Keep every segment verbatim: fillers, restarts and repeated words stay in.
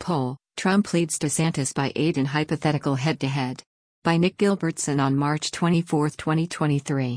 poll, Trump leads DeSantis by eight in hypothetical head-to-head. By Nick Gilbertson on March twenty-fourth, twenty twenty-three.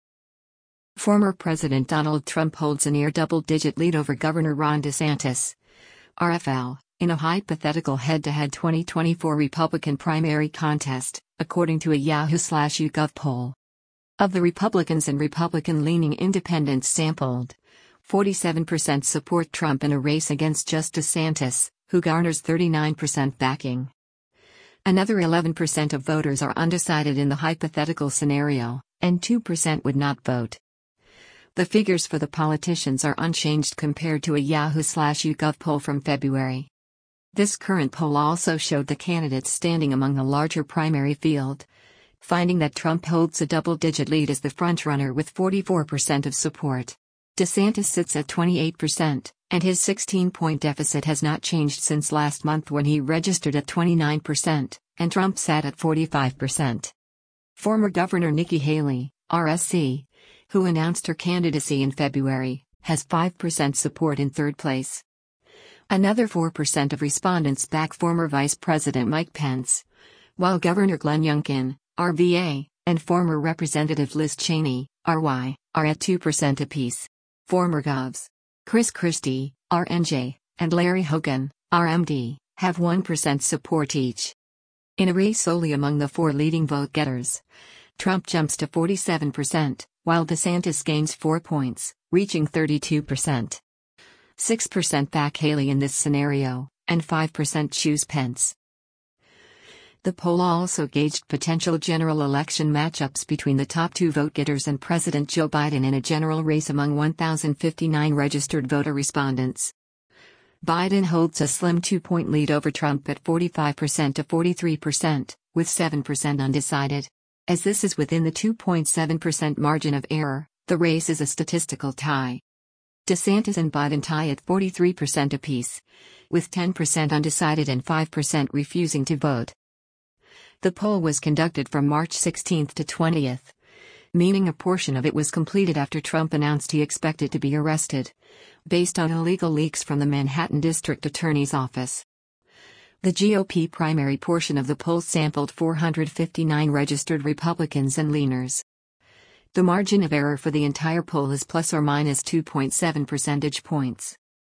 Former President Donald Trump holds a near double-digit lead over Governor Ron DeSantis. R F L, in a hypothetical head-to-head twenty twenty-four Republican primary contest, according to a Yahoo slash YouGov poll. Of the Republicans and Republican-leaning independents sampled, forty-seven percent support Trump in a race against just DeSantis, who garners thirty-nine percent backing. Another eleven percent of voters are undecided in the hypothetical scenario, and two percent would not vote. The figures for the politicians are unchanged compared to a Yahoo slash YouGov poll from February. This current poll also showed the candidates standing among the larger primary field, finding that Trump holds a double-digit lead as the frontrunner with forty-four percent of support. DeSantis sits at twenty-eight percent, and his sixteen-point deficit has not changed since last month when he registered at twenty-nine percent, and Trump sat at forty-five percent. Former Governor Nikki Haley, R S C, who announced her candidacy in February, has five percent support in third place. Another four percent of respondents back former Vice President Mike Pence, while Governor Glenn Youngkin, R V A, and former Representative Liz Cheney, R Y, are at two percent apiece. Former Govs Chris Christie, R N J, and Larry Hogan, R M D, have one percent support each. In a race solely among the four leading vote-getters, Trump jumps to forty-seven percent, while DeSantis gains four points, reaching thirty-two percent. six percent back Haley in this scenario, and five percent choose Pence. The poll also gauged potential general election matchups between the top two vote-getters and President Joe Biden in a general race among one thousand fifty-nine registered voter respondents. Biden holds a slim two-point lead over Trump at forty-five percent to forty-three percent, with seven percent undecided. As this is within the two point seven percent margin of error, the race is a statistical tie. DeSantis and Biden tie at forty-three percent apiece, with ten percent undecided and five percent refusing to vote. The poll was conducted from March sixteenth to twentieth, meaning a portion of it was completed after Trump announced he expected to be arrested, based on illegal leaks from the Manhattan District Attorney's Office. The G O P primary portion of the poll sampled four hundred fifty-nine registered Republicans and leaners. The margin of error for the entire poll is plus or minus two point seven percentage points.